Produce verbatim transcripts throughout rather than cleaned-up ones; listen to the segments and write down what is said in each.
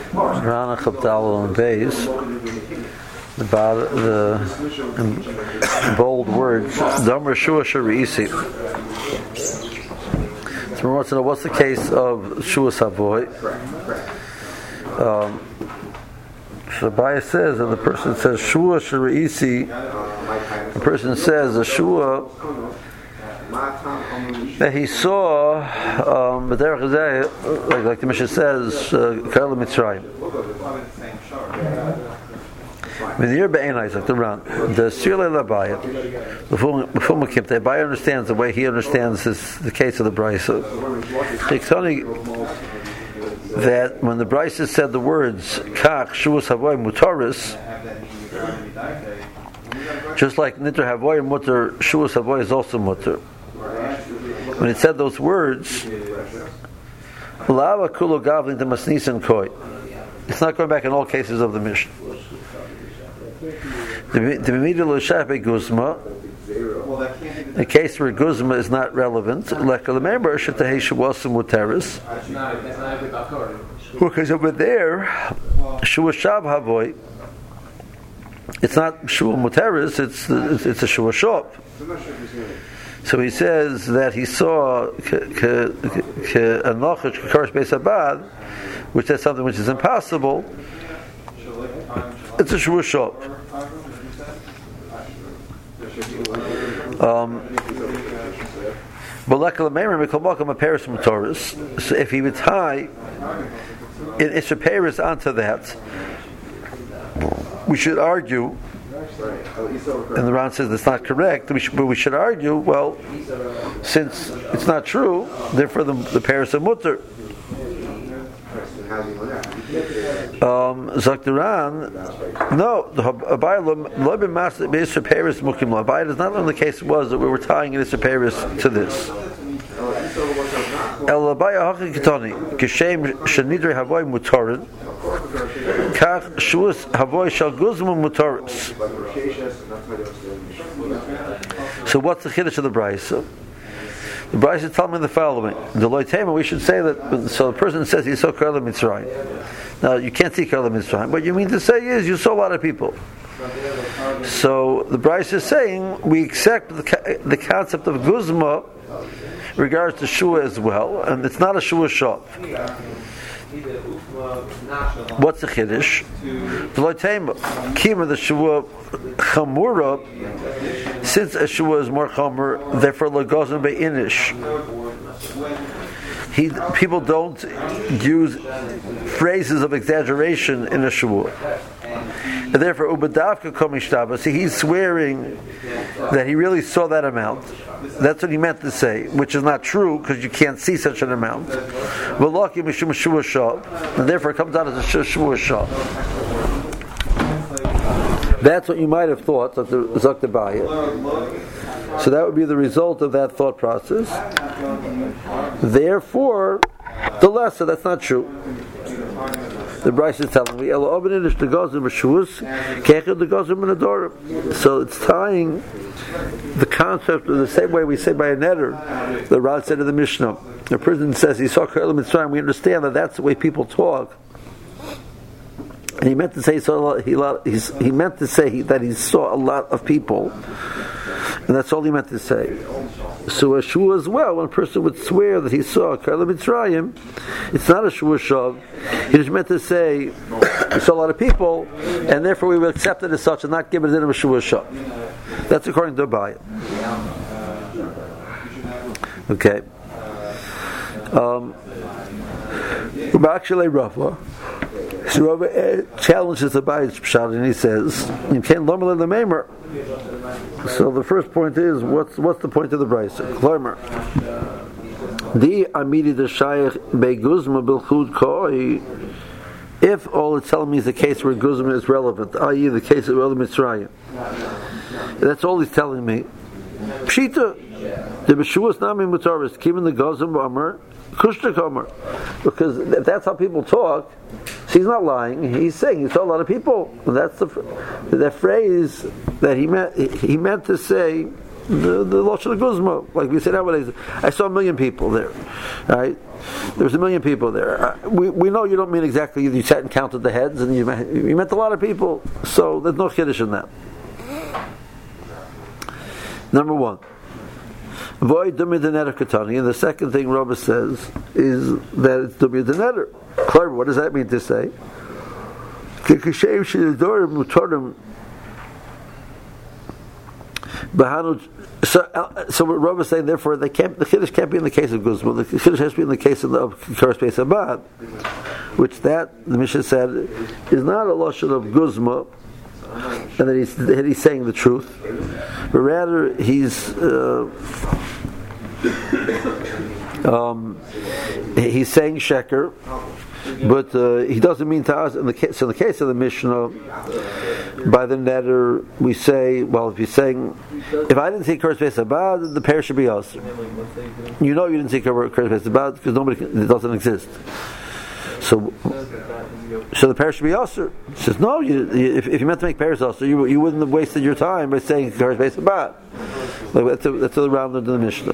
Rana Chabdal and Beis, about the in, in bold words, Damar Shua Shari'isi. So we want to know what's the case of Shua Savoy. Um, so Abaya says, and the person says Shua Shari'isi. The person says a Shua that he saw, um, but like, like the Mishnah says, Karla Mitzrayim. Medir be'enai, like the Ran, the Sirle L'Abaya, before before Mekim, the Abaya understands the way he understands this, the case of the Brisa. That when the Brisa said the words Kach Shuvas Havoy Mutaris, just like Niter Havoy Mutar, Shuvas Havoy is also Mutar. When it said those words, Lava Kulo Gavlin the Masnisan Koi. It's not going back in all cases of the Mishnah. The B'midah L'Shaf Guzma, a case where Guzma is not relevant, like the member Shetahei Shuvasim Muteris, because over there, Shua Shav Havoy, it's not Shua Muteris, it's it's a Shua Shop. So he says that he saw a Nochach Kakaris Beis Abad, which says something which is impossible. It's a Shua Shop. Um, but so if he would tie in Isha Paris onto that, we should argue, and the Ran says that's not correct, we should, but we should argue, well, since it's not true, therefore the, the Paris of Mutter. Um, Zakdaran, no, the Abaya does not know the case was that we were tying in Isra Paris to this. El Abaya Hakikatani, Kishem Shanidri Havoy Mutarin, Kach Shuas Havoy Shal Guzma Mutaris. So what's the Chiddush of the Brisa? The Brisa is telling me the following. The Loitema, we should say that, so the person says he saw Karla Mitzrayim. Now, you can't see Karla Mitzrayim. What you mean to say is you saw a lot of people. So, the Brisa is saying we accept the, the concept of Guzma in regards to Shua as well, and it's not a Shua shop. What's the Chiddush? The Loitema, Kima, the Shua Chamura, since a Shua is more Chamur, therefore Lagozim Be'inish. He, people don't use phrases of exaggeration in a Shua. And therefore, Ubadavka Komishtabah, see, he's swearing that he really saw that amount. That's what he meant to say, which is not true because you can't see such an amount. Velaki Mishum Shua Shah, and therefore it comes out as a Shua Shah. That's what you might have thought, Zaktabaya. So that would be the result of that thought process. Therefore, the lesser, that's not true. The Bryce is telling me, so it's tying the concept of the same way we say by a netter. The Rad said in the Mishnah, the person says he saw Karla Mitzrayim. We understand that that's the way people talk. And he meant to say he saw a lot, he, he meant to say he, that he saw a lot of people, and that's all he meant to say. So a shua as well, when a person would swear that he saw Karla Mitzrayim, it's not a shua shav. He just meant to say he saw a lot of people, and therefore we will accept it as such and not give it in a shua shav. That's according to Abaya. Okay. Um, actually, Rafa. So Rafa challenges the Abaya's pshat, and he says, "You can't lumber the maimer." So the first point is, what's what's the point of the brisa? Kloimer, the amidi the shayach beguzma bilchud koi. If all it's telling me is the case where guzma is relevant, that is, the case of Karla Mitzrayim, that's all he's telling me. Pshita, the beshuas nami mutaris, keeping the guzma b'amar. Because if that's how people talk, he's not lying. He's saying he saw a lot of people. And that's the the phrase that he meant. He meant to say the, the Lashon Guzma, like we say nowadays. I saw a million people there, right? There's a million people there. Uh, we we know you don't mean exactly. You sat and counted the heads, and you meant, you meant a lot of people. So there's no chiddush in that. Number one, void dummy the netter katani, and the second thing Rabbi says is that it's dummy the netter. Clever. What does that mean to say? So, so what Rav is saying, therefore, they can't, the Kiddush can't be in the case of Guzma. The Kiddush has to be in the case of the Karas Beis Abad, which that, the Mishnah said, is not a Lashon of Guzma, and that he's, that he's saying the truth, but rather he's uh, um, he's saying Sheker, but uh, he doesn't mean to us. In the case, so in the case of the Mishnah, by the netter, we say, well, if you're saying, if I didn't say Karas Beis Abad, the pair should be us. You know you didn't say Karas Beis Abad because nobody, it doesn't exist. So, so the pair should be usher. He says, no, you, you, if, if you meant to make pairs usher, you, you wouldn't have wasted your time by saying Karas Beis Abad. Like, that's a, that's a round of the Mishnah.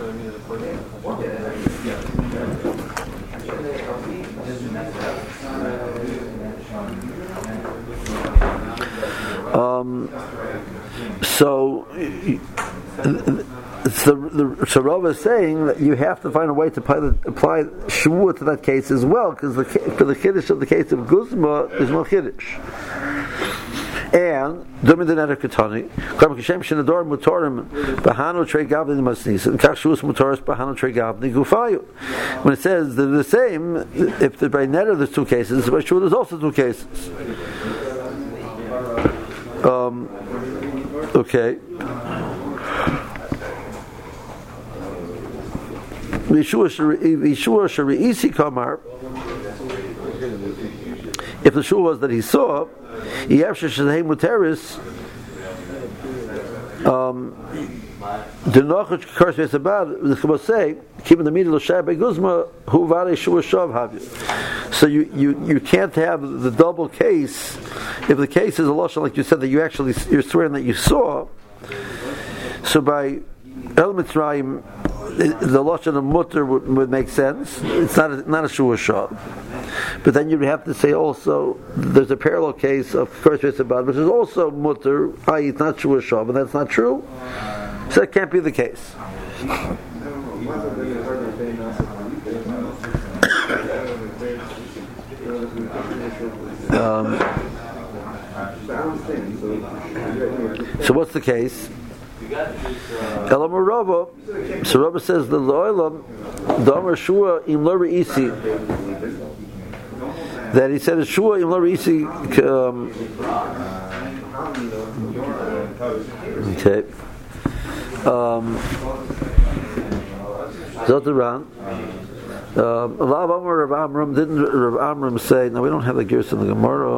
Um, so, so, the, so Rav is saying that you have to find a way to apply, the, apply Shavua to that case as well, because the, for the Kiddush of the case of Guzma, there's no Kiddush. And Dumi the Netter Katani, Klam Kishem Shenador Mutorim Bahano Trei Gavni Masnis, and Kachshus Mutoris Bahano Trei Gavni Gufayu. When it says they're the same, if the by Netter there's two cases, by Shavua there's also two cases. Um, okay. Yeshua Shari'isi Kamar. If the shul was that he saw, Yevsha Shadei Muteris, um, the Nochach Karas Beis Abad, the Chumash say, keeping the meeting of Shabbat Guzma, who vare Shua Shav have you. So you, you, you can't have the double case if the case is a lashon like you said that you actually you're swearing that you saw. So by El Mitzrayim, the lashon of mutter would, would make sense. It's not a, not a Shua Shav. But then you'd have to say also there's a parallel case of Karas Beis Abad, which is also mutter, that is, it's not Shua Shav, and that's not true. So that can't be the case. Um, so what's the case? Elam Rava. So Rava says the Loilam Damar Shua Im Lo Reisi, that he said Shua Im Lo Reisi. Um, okay. Um, Zotaran. Um, Rav Amar Rav Amram didn't Rav Amram say? No, we don't have the gears in the Gemara.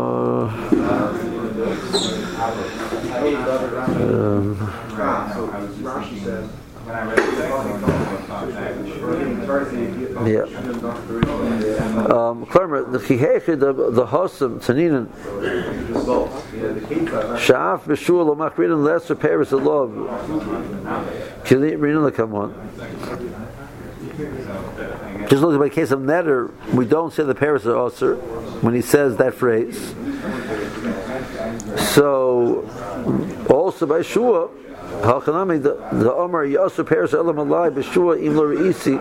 Um, yeah. Um, the Chihechid of the Hossam Taninin Sha'af B'Shul L'Machridin Lesser Paris of Love Kilit Rinna come on. Just look at the case of Netter, we don't say the Paris are Osir when he says that phrase. So, also by Shua, Halchanami, the Omar Yosir Paris Elam Alai, B'Shua Imlo Reisi,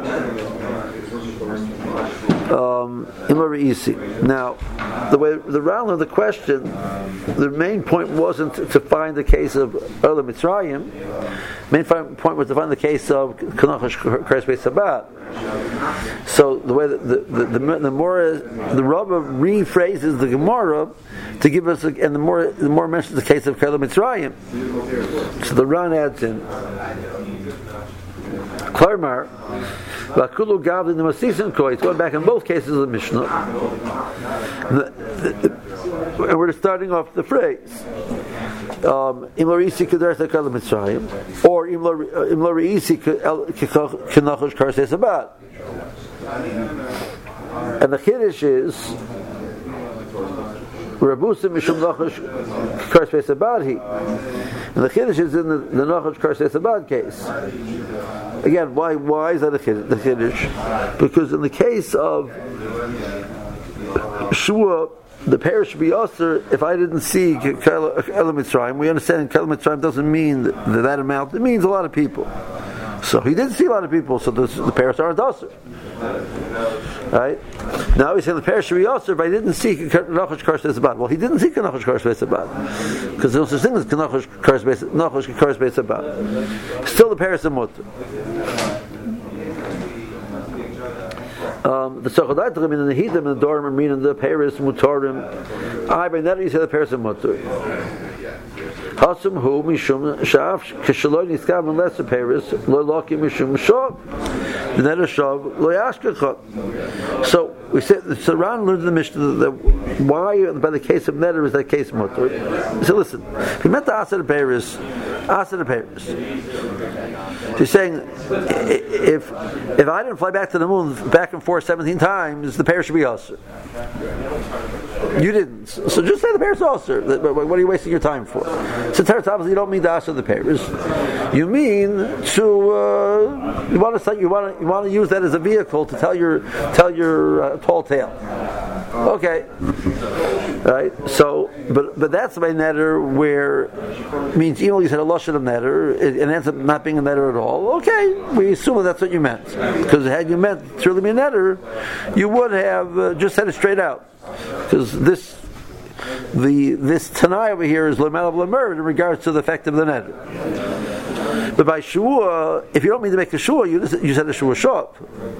Imlo Reisi. Now, the way the round of the question, the main point wasn't to find the case of Elam Mitzrayim. Main point was to find the case of Karas Beis Abad. So the way that the the the, the more the Rava rephrases the Gemara to give us, a, and the more the more mentions the case of Karas Mitzrayim. So the Ran adds in Klarmar Vakulu Gavli the Masisin Koi. It's going back in both cases of the Mishnah, the, the, the, and we're starting off the phrase. Um, Imlarisi Kedarsa Kalas Mitzrayim, or Imlarisi Kenachosh Karas Beis Abad. And the Kiddush is Rabusim Mishum Nachash Kars Beis Abadhi. And the Chiddush is in the, the Nachash Kars Beis Abad case. Again, why why is that a Chiddush? The Chiddush? Because in the case of Shua, the parish should be usher if I didn't see Kel Mitzrayim. We understand Kel Mitzrayim doesn't mean that, that amount. It means a lot of people. So he didn't see a lot of people, so the, the parish aren't usher. Right? Now he's saying the parish should be usher if I didn't see Nachash Kars Beis Abad. Well, he didn't see Nachash Kars Beis Abad. Because there's no such thing as Nachash Kars Beis Abad. Still the parish is mutter. Um, the Sochodaitim in the Hidim and the Dorim mean in the Paris Mutarim. I by that you say the Paris Mutar. Hasum hu mishum shaf kishaloi niskav unless the Paris lo loki mishum shav the net shav lo yashkecha. So we said so Ran learned the Mishnah that why by the case of Neder is that case Mutar. So listen, if he meant the Asa the Paris, Asa the Paris. He's saying if if I didn't fly back to the moon back and forth seventeen times, the pair should be usher. You didn't, so just say the pair is usher. What are you wasting your time for? So obviously you don't mean the usher of the pairs. You mean to uh, you want to you want to you want to use that as a vehicle to tell your tell your uh, tall tale. Okay, right. So, but but that's by netter where means even though you said a lashon of netter, it, it ends up not being a netter at all. Okay, we assume that that's what you meant because had you meant to really be a netter, you would have uh, just said it straight out. Because this the this Tanai over here is lemel of lemer in regards to the effect of the netter. But by shua, if you don't mean to make a shua, you you said a shua shop.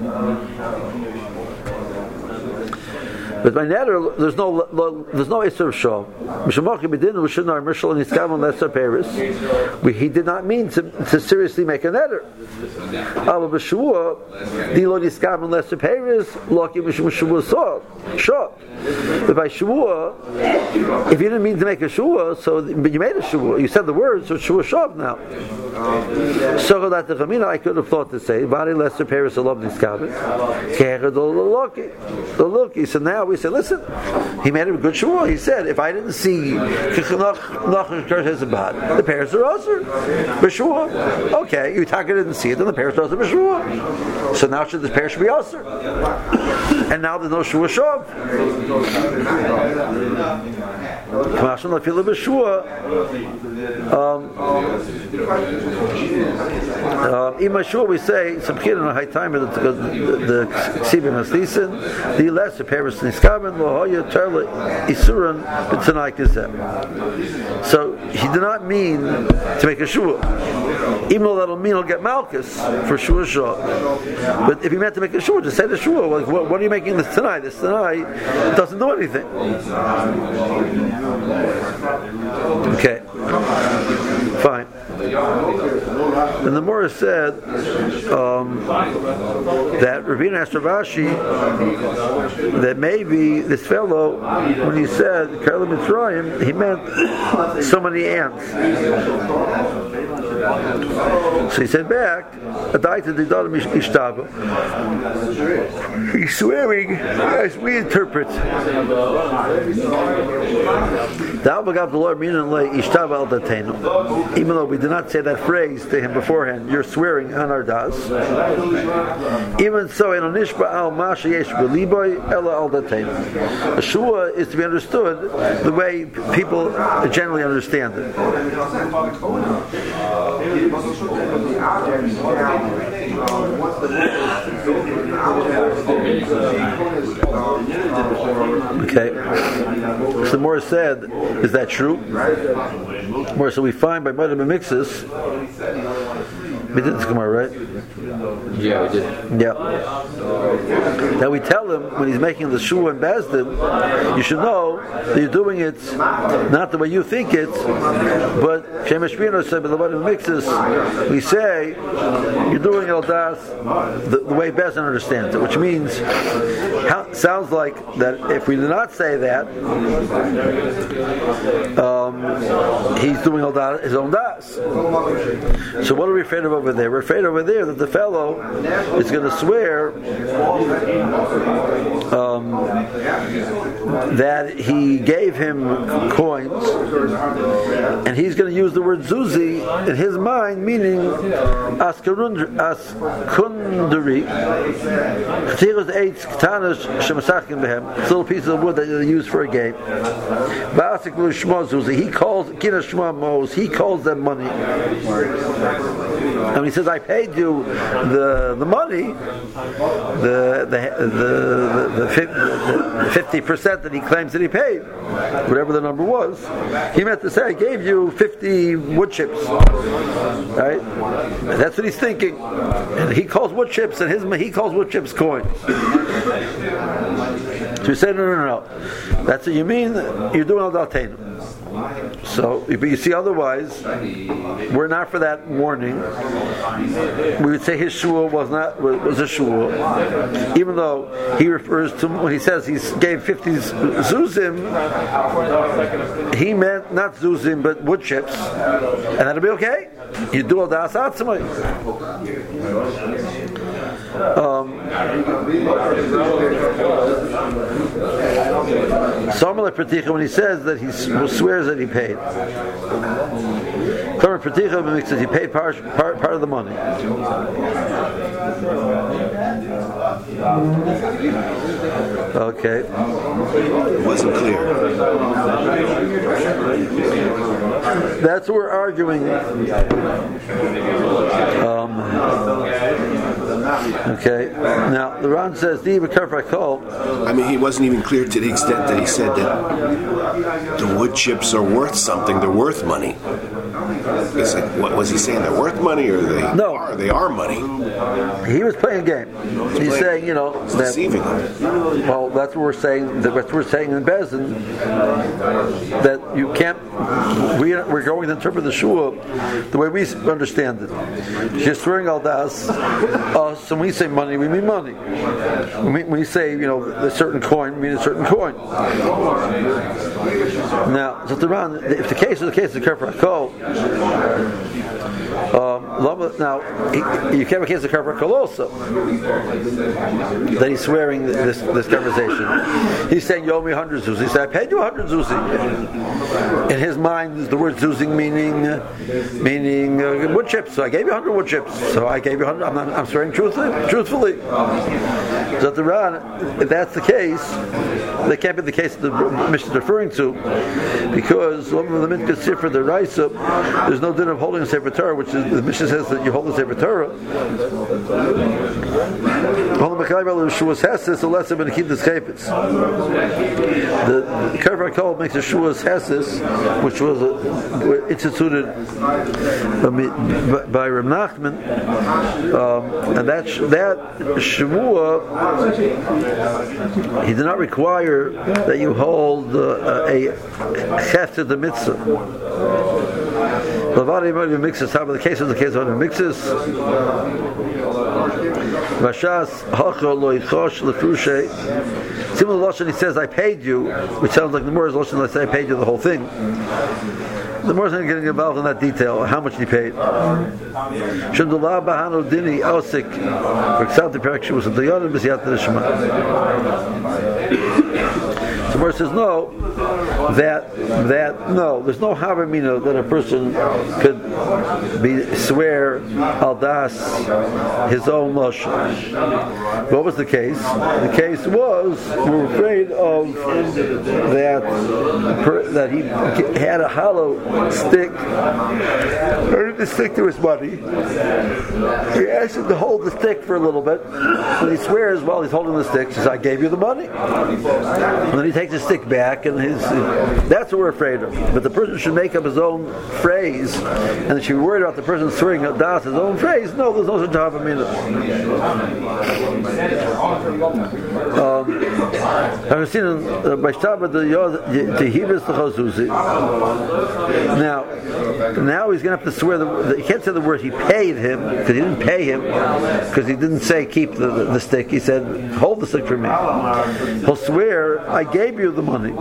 But by netter, there's no there's no isur shah. Mishamachi b'din we shouldn't our mishal and iskam unless our Paris. He did not mean to, to seriously make a netter. Al b'shua di lo iskam unless our Paris lucky mishum shua shah. But by shua, if you didn't mean to make a shua, so but you made a shua, you said the word, so shua shah now. So that the Chamina I could have thought to say v'ari lesser Paris alov niskam kechad the lucky. So now we said, listen, he made a good shua. He said, if I didn't see the parents are usher, b'shua. Okay, you taka didn't see it, then the parents are usher b'shua. So now should the parents be usher? And now there's no shua shav. Kamashon lefila b'shua. Ima shua we say some kid in a high time the the ksibim haslisin the lesser parents. So he did not mean to make a shua. Even though that'll mean he'll get malchus for shua shah. But if he meant to make a shua, just say the shua. Like, what, what are you making this tonight? This tonight doesn't do anything. Okay, fine. And the Morah said um, that Ravina asked Rav Ashi that maybe this fellow, when he said Kel Mitzrayim, he meant so many ants. So he said back, he's swearing as we interpret. Even though we did not say that phrase to him beforehand, you're swearing on our das. Even so, in Onishba al Masha Yesh Beliboy Ella al Datain. A shua is to be understood the way people generally understand it. Okay. So the Morah said, is that true? Morah, so we find by Madam Mixes, we did this Gemara, right? Yeah, we did. Yeah. Now we tell him when he's making the shua and Bezdin, you should know that you're doing it not the way you think it, but we say you're doing El Das the, the way Bezin understands it, which means how, sounds like that if we do not say that, um, he's doing El Das, his own Das. So what are we afraid of over there? We're afraid over there that the fellow is going to swear um, that he gave him coins, and he's going to use the word zuzi in his mind, meaning askundari, little pieces of wood that they use for a game. He calls he calls them money. And he says, I paid you the the money, the the the, the, the fifty percent that he claims that he paid, whatever the number was. He meant to say, I gave you fifty wood chips. Right? And that's what he's thinking. And he calls wood chips, and his he calls wood chips coins. So he said, no, no, no. That's what you mean? You're doing al dalteinu. So, but you see, otherwise, we're not for that warning. We would say his shul was not was a shul, even though he refers to when he says he gave fifty zuzim, he meant not zuzim but wood chips, and that'll be okay. You do al das atzmai. Um, when he says that he swears that he paid, he paid part, part, part of the money. Okay. It wasn't clear. That's what we're arguing. Um, okay. Now the Ran says, I mean, he wasn't even clear to the extent that he said that the wood chips are worth something. They're worth money. It's like, what was he saying? They're worth money, or they no. are? They are money. He was playing a game. He's, He's playing, saying, you know, that, deceiving them. Well, that's what we're saying. That's what we're saying in Bezin, that you can't. We we're going to interpret the shul the way we understand it. Just swearing al das. Us, when we say money, we mean money. When we, when we say, you know, a certain coin, we mean a certain coin. Now, so the Ran, if the case is the case of Kafar Kol, um, now he, you can't have a case of Kafar Kol also. That he's swearing this this conversation. He's saying, "You owe me hundred zuzi." He said, "I paid you hundred zuzi." In his mind, the word zuzing meaning meaning uh, wood chips. So I gave you hundred wood chips. So I gave you hundred. I'm, not, I'm swearing truthfully. Truthfully. So the Ran, if that's the case, that can't be the case that the Mishnah is referring to, because the Minka Sifra, the Raisa, there's no din of holding a Sefer Torah, which is the Mishnah says that you hold a Sefer Torah. The Kafar Kol makes a Shuas Heses, which was a, instituted by Reb Nachman, um, and that that Shavua, he did not require that you hold uh, a Chesed the Mitzvah. The mixes, how about the case of the case of the mixes? Vashas hacha lo yichosh lefrushe. Similar lashon, he says, "I paid you," which sounds like the Morah's lashon. Let's say, "I paid you the whole thing." The Morah's not getting involved in that detail. How much he paid? Shemdullah bahanu dini ausik. For example, the parak was a dayanim b'siyat l'shma. The Morah says no. That that no, there's no havamina that a person could be swear al das his own lashon. What was the case? The case was we're afraid of that that he had a hollow stick, or the stick to his money. He asked him to hold the stick for a little bit, and he swears while he's holding the stick. He says, "I gave you the money," and then he takes takes his stick back, and his that's what we're afraid of. But the person should make up his own phrase, and should be worried about the person swearing out das his own phrase. No, there's no such a minute. I've seen by Shabbat the Tehivas the Chazuzi. Now, now he's going to have to swear. The, he can't say the word he paid him because he didn't pay him because he didn't say keep the, the, the stick. He said hold the stick for me. He'll swear I gave you the money.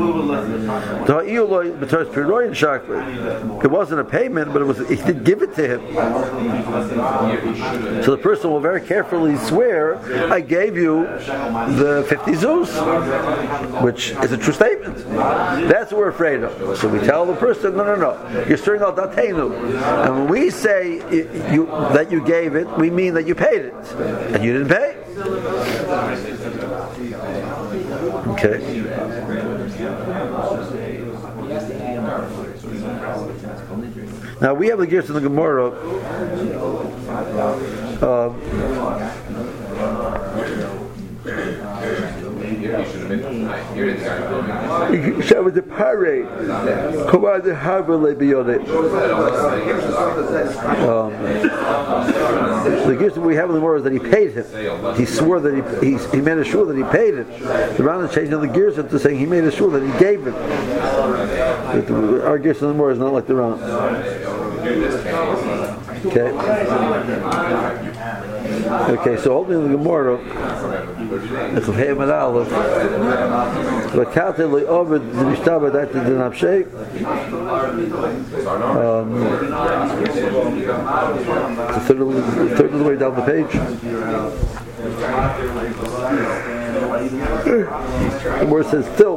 It wasn't a payment, but it was he did give it to him. So the person will very carefully swear I gave you the fifty zuz, which is a true statement. That's what we're afraid of. So we tell the person, no, no, no, you're swearing al datenu. And when we say it, you, that you gave it, we mean that you paid it, and you didn't pay. Okay. Now we have the gears in the Gemara. Uh, Shall we parade? Come on, the harbor lay beyond it. The gift that we have in the Gemara is that he paid him. He swore that he he, he made a sure that he paid him. The Ran is changing the gears into saying he made a sure that he gave him. Our gift in the Gemara is not like the Ran. Okay. Okay, so holding the Gemara, it's a Hey Aleph. But Kate Li Ovid the Mishtaba that did not shake. The third of the way down the page. The word says still.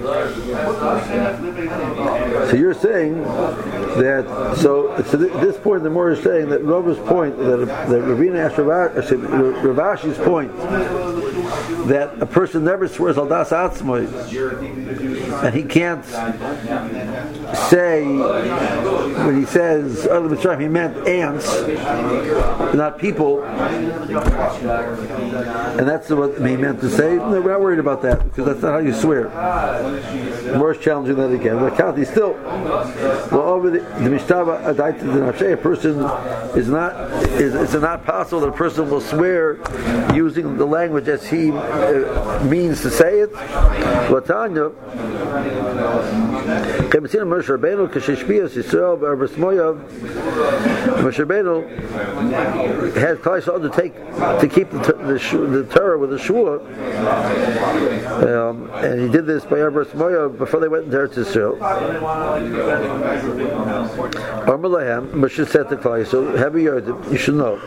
So you're saying that, so at this point the more is saying that Rava's point, that, that Ravina asked Rav Ashi's point, that a person never swears al das atzmai, and he can't say, when he says other than he meant ants, not people, and that's what he meant to say. No, we're not worried about that because that's not how you swear. More challenging that again. But Kati still, well, over the Mishtava Adaita Dinashe, a person is not, is it's not possible that a person will swear using the language as he uh, means to say it. Latanya, Moshe Rabbeinu, Kashishpiyas Yisrael, B'Arbasmoyav, Moshe Rabbeinu had Klai Yisrael to take to keep the the, the Torah with the Shua, um, and he did this by Arbasmoyav before they went into Eretz Yisrael. Amalahem, Moshe said to Klai Yisrael, "Have you heard? You should know.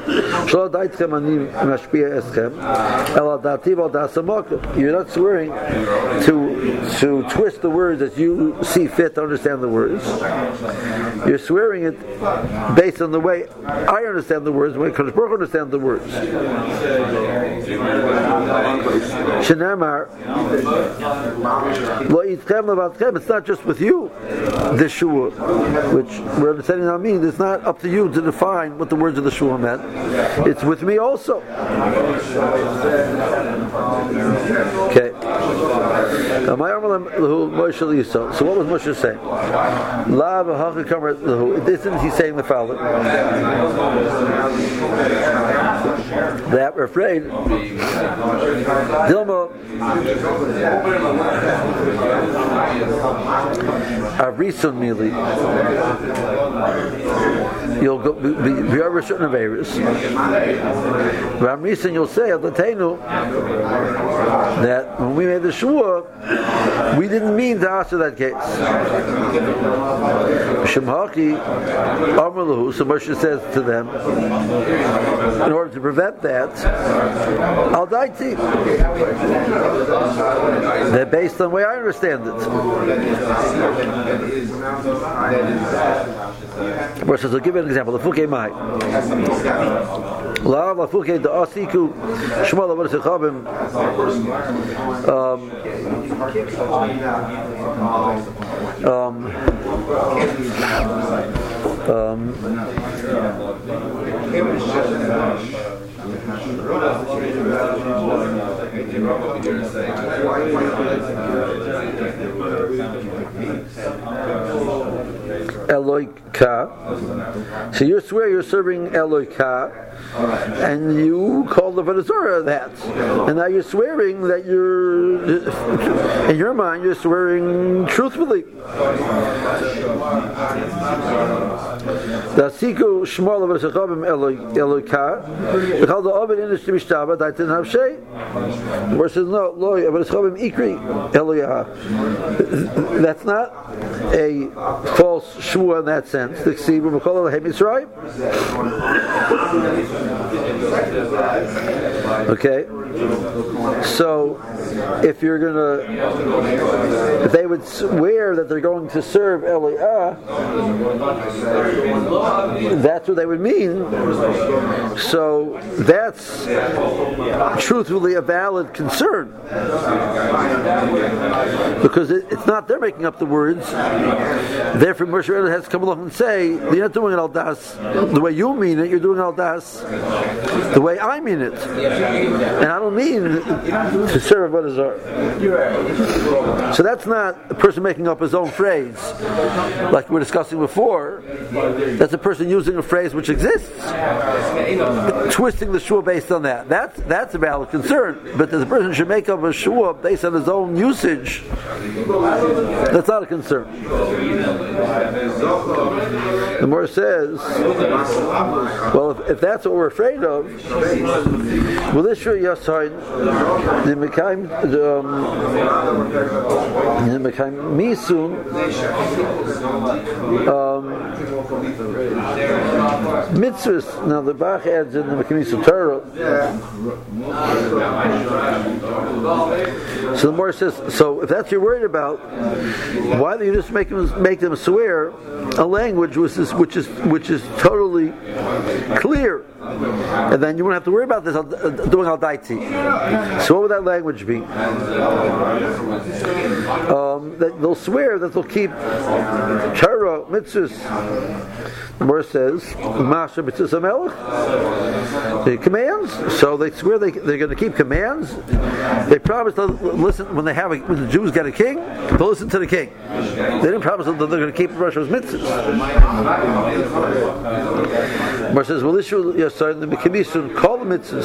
You're not swearing to to twist the words as you see fit to understand the words. You're swearing it based on the way I understand the words, the way Kadosh Baruch Hu understands the words." Shenamar, it's not just with you, this shua, which we're understanding now means it's not up to you to define what the words of the shua meant. It's with me also. Okay. So what was Moshe saying? Isn't he saying the following? That we're afraid Dilma Avrisun Mili, you'll go be over certain of areas. Ramrisun, you'll say at the Tenu that when we made the Shua, we didn't mean to answer that case. Shemhaki Amalahu, so Moshe says to them, in order to prevent that, Al Daiti. They're based on the way I understand it. Moshe says, I'll give you an example. The Fukei Mai. La la Fukei da Asiku Shmala Varsichabim. Um Um, um, Eloika. So you swear you're serving Eloika, and you call the Avodah Zarah that, and now you're swearing that you're, in your mind, you're swearing truthfully. Dasiku shmol v'sechavim Eloika. V'chal the oven in the shmishtava daitin havshay. Versus no loy v'sechavim ikri Eloika. That's not a false shmua in that sense. The ksiva v'chol the hemisrayim. Okay, so if you're gonna, if they would swear that they're going to serve Eliah, that's what they would mean. So that's truthfully a valid concern, because it, it's not they're making up the words. Therefore, Moshe Rabbeinu has to come along and say, "You're not doing it al das the way you mean it. You're doing it al das the way I mean it, and I don't mean to serve Avodah Zarah." So that's not a person making up his own phrase, like we were discussing before. That's a person using a phrase which exists, twisting the shua based on that. That's that's a valid concern. But that the person should make up a shua based on his own usage, that's not a concern. The Gemara says, well, if, if that's what we're afraid of, well, this should yasayin the mekayim the mekayim misun mitzvahs. Now the Bach adds in the mekayim misun Torah. So the Gemara says, so if that's what you're worried about, why do you just make them make them swear a language which is which is which is totally clear, and then you won't have to worry about this doing al daiti. So what would that language be? Um, that they'll swear that they'll keep Torah mitzvahs. The Gemara says, "Masha mitzvahs hamelech," the commands. So they swear they they're going to keep commands. They promise to listen when they have a, when the Jews get a king, to listen to the king. They didn't promise that they're going to keep Rosh's mitzvahs. The Gemara says, "Well, this should the mekimisun call the mitzvahs."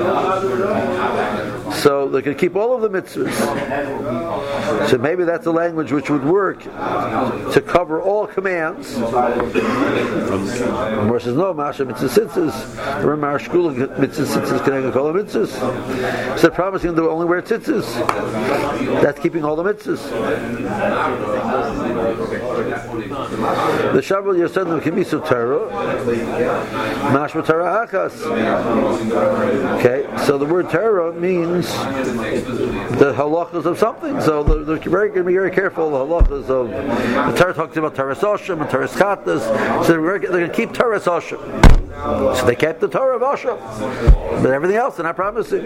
So they can keep all of the mitzvahs. So maybe that's a language which would work to cover all commands. The Gemara says, "No, Masha mitzvah sitzes. Remember our school mitzvah sitzes can call the mitzvahs." So they're promising to only wear tzitzis. That's keeping all the mitzvahs. The Shabbat Yosedim Kimisu Torah, Mashma Torah Akas. Okay, so the word Torah means the halachas of something. So they're, they're very going to be very careful. The halachas of the Torah talks about Torah Osham and Torah Skatas. So they're, they're going to keep Torah Osham. So they kept the Torah of Osham, but everything else they're not promising.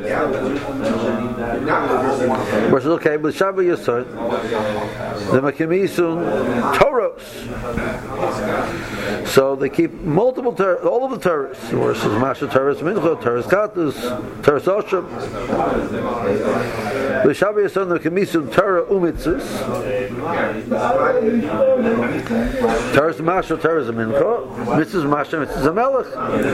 Which is okay, but Shabbat Yosod, the Makimisun Torahs. So they keep multiple Torah, all of the Torahs. Versus Masha Torahs Mincha, Torahs Katus, Torahs Osham. The Shabbat Yosod, the Makimisun Torah Umitzis. Torahs Masha, Torahs Mincha, Mitzvahs Masha, Mitzvahs Hamelech.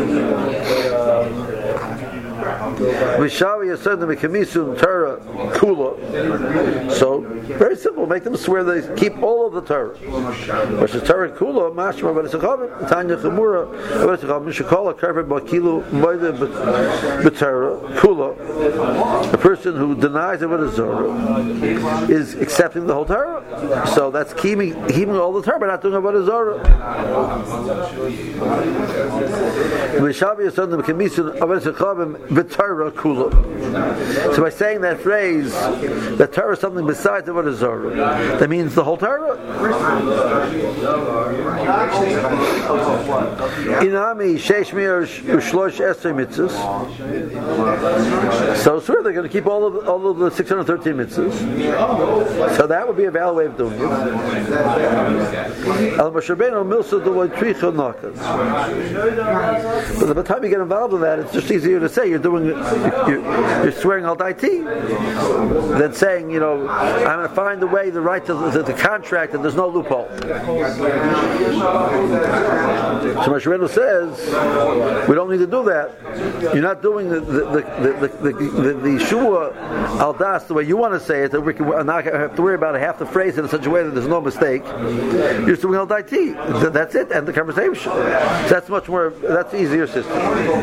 Mishavi Yasod the Mekamisun Torah Kula. So very simple. Make them swear they keep all of the Torah. Which is Torah Kula. Mashma B'Nisachavim Tanya Chamura B'Nisachavim Mishakala Karvet B'Kilu Moide B'Torah Kula. The person who denies Avodah Zarah is accepting the whole Torah. So that's keeping keeping all the Torah, but not doing Avodah Zarah. Mishavi Yasod the Mekamisun B'Nisachavim B'Torah Kula. So by saying that phrase, that Torah is something besides the Avodah Zarah, that means the whole Torah. Inami Sheish Mir Ushlosh Esrei Mitzvahs. So sure, they're going to keep all of all of the six hundred thirteen mitzvahs. So that would be a valid way of doing it. Al Moshe Rabbeinu Milsa D'Loy Tricha Nakas. But by the time you get involved in that, it's just easier to say you're doing, you're, you're swearing al daiti, than saying, you know, I'm going to find a way to write the, the, the contract and there's no loophole. So Moshe Rabbeinu says, we don't need to do that. You're not doing the the the the, the, the, the shua al das the way you want to say it. That we can not have to worry about half the phrase in such a way that there's no mistake. You're just doing al daiti. That's it. End the conversation. So that's much more. That's easier system.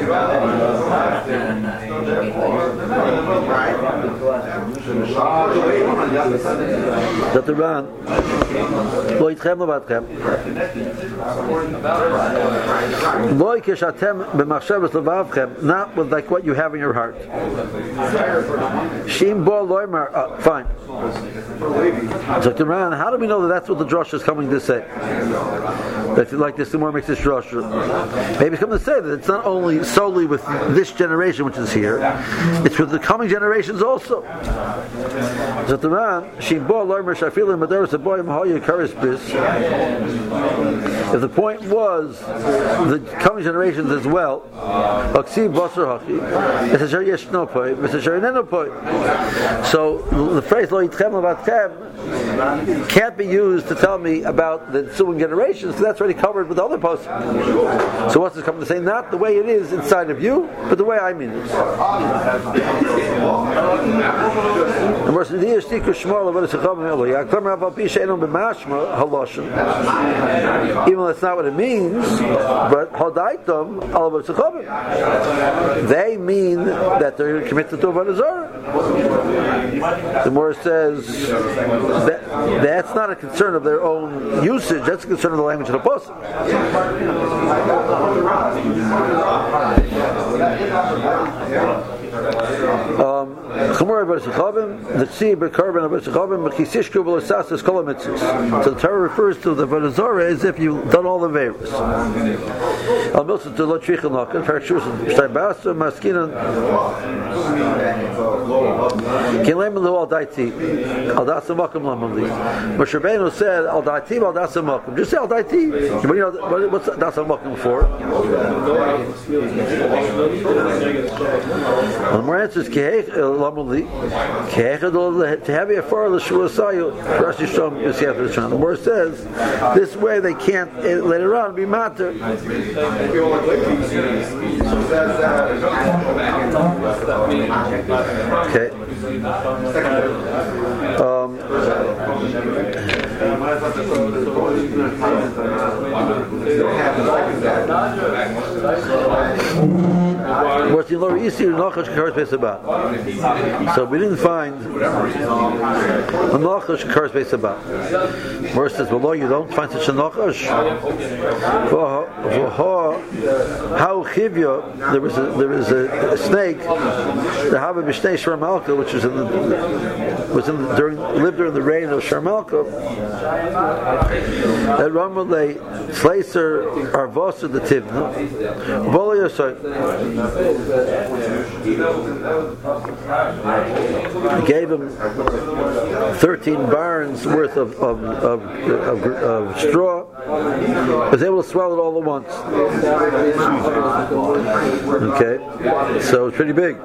That the Ran lo itchem lo vatchem lo ikeshatem b'machshavas levavchem, not with like what you have in your heart. Shim bo loymar. Fine. So the Ran, how do we know that that's what the drush is coming to say? That like this, the more makes this drush. Maybe it's coming to say that it's not only solely with this generation which is here, it's with the coming generations also. So the Ran, Shim bo loymar shafilim madaris aboyim hoya karis bis. If the point was the coming generations as well, so the phrase lo yitchem levatchem can't be used to tell me about the ensuing generations, because that's already covered with the other posts. So what's it coming to say? Not the way it is inside of you, but the way I mean it. Even though that's not what it means, but hodaitum al they mean that they're committed to avodah zarah. The Morah says that that's not a concern of their own usage; that's a concern of the language of the pasuk. Um, so the Torah refers to the avodah zarah as if you've done all the veros. Moshe Rabbeinu said al daiti al dasa makom. Just say al daiti. But you know what's dasa makom for? The more answers to have a far l'shuasayu. Rashi Shom Yosef Rishon. The more says this way they can't uh, later on be matter. Okay. Um, what's in lower east here? So we didn't find a nachash occurs based about. Morris says, well, you don't find such a nachash. How chivya? There was a there was a, a snake, the Hava Mishnei Sharmalka, which was in the was in the, during lived during the reign of Sharmalka. At Ramalei Sleiser Arvosa the Tivna. He gave him thirteen barns worth of of, of, of, of straw. He was able to swallow it all at once. Okay, so it's pretty big.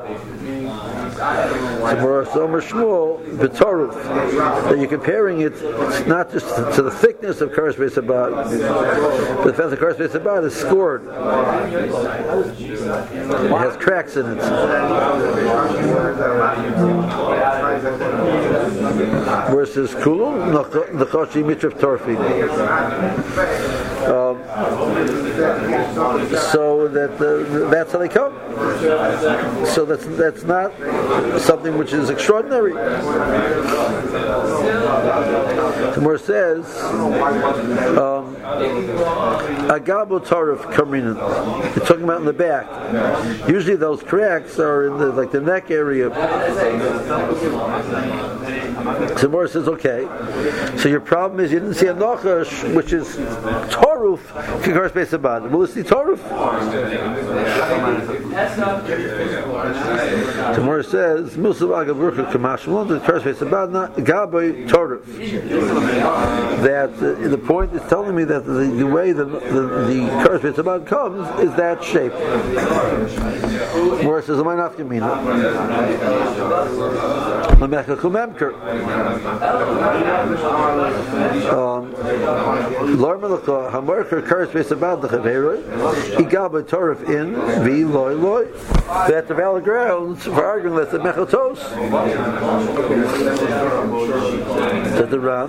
So for Somer Shmuel, B'Toruf, that you're comparing it, it's not just to, to the thickness of Karas Beis Abad, but the fact that Karas Beis Abad is scored. It has cracks in it. Versus Kulu, Nachashi Mitrav Torfi. Um, so that uh, that's how they come. So that's that's not something which is extraordinary. The Gemara says, Agabo Tarif Kamrinan. You're talking about in the back. Usually those cracks are in the like the neck area. So the Gemara says, okay. So your problem is you didn't see a nachash, which is Toruf Kikaras Beis Abad. Will you see Toruf? The Gemara says, Musav Agavurka Kamashmalon, the Karas Beis Abad, not Gaboy Toruf. that uh, the point is telling me that the, the way the the, the Karas Beis Abad comes is that shape. Where it says, "Am I not Gemina?" Lormelaka Hamarker Karas Beis Abad the Chaveroi Igaba Torif in V Loi Loi. That's the valid grounds for arguing that the Mechatos. Said the Ram.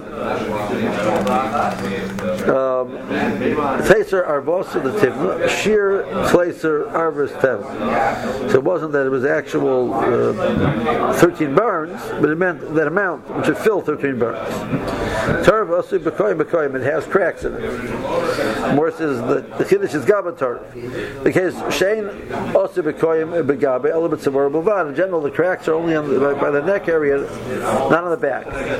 Teiser Arvosa the Tivna, Shir Tleiser Arvus Tev. So it wasn't that it was actual uh, thirteen barns, but it meant that amount, which would fill thirteen barns. Tarv Osu Bekoyim Bekoyim, it has cracks in it. More says the, the Kiddush is Gaba Tarv. The case, Shein Osu Bekoyim Begabe, Elabit Samar Bovad. In general, the cracks are only on the, by, by the neck area, not on the back.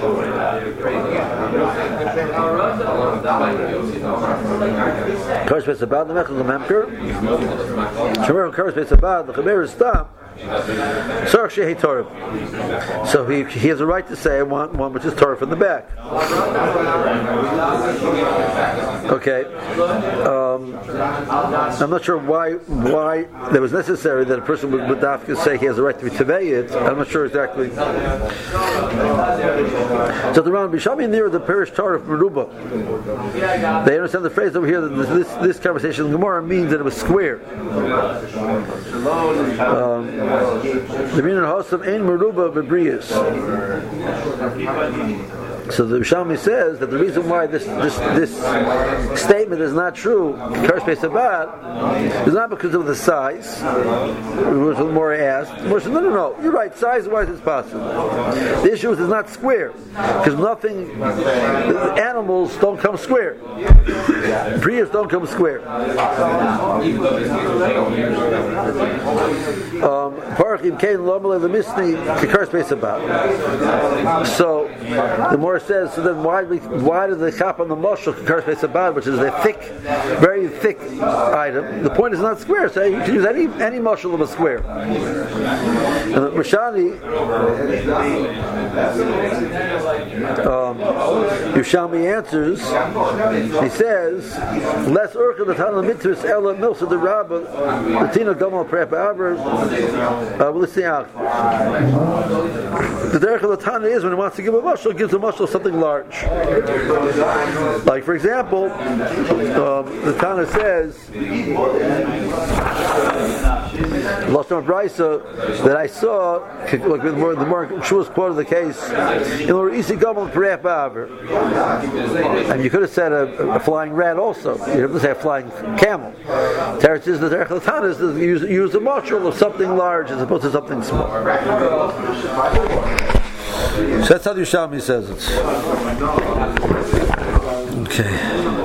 Karas Beis Abad the Mechel Memker. Shemar Karas Beis Abad the Chaber is Stam. So he he has a right to say I want one which is Torah from the back. Okay. Um, I'm not sure why why that was necessary that a person would, would have to say he has a right to be Tevei. I'm not sure exactly. So the Ram Bishami near the parish Torah of Meruba. They understand the phrase over here that this this conversation in Gemara means that it was square. Um, The meaning of Hosam Ein Meruba Bebrius. So the Rishonim says that the reason why this this this statement is not true, Karas Beis Abad, is not because of the size, which was more asked. More said, no, no, no, you're right. Size-wise, it's possible. The issue is it's not square because nothing. The animals don't come square. Prius don't come square. Parachim Kain Lomele the Misni Karas Beis Abad. So the more says, so then why why does the chap on the moshel Karas Beis Abad, which is a thick, very thick item? The point is not square, so you can use any any moshel of a square. And Rashani um, Yushami answers. He says, "Less urcha the Tana mitzvus ela milsa the Rabbah the Tina Gamal Prep Aver." Well, let's see out. The derech of the Tana is when he wants to give a mushal, gives a mushal something large. Like, for example, um, the Tana says, Lashon Brisa, that I saw, like the more the more Shua's quote of the case, in order Isi Gamal Perep Aver. And you could have said a, a flying rat also. You have to say a flying camel. Teretz is the derech of the Tana is to use, use a mushal of something large as opposed to something small. So that's how the Yerushalmi says it. Okay.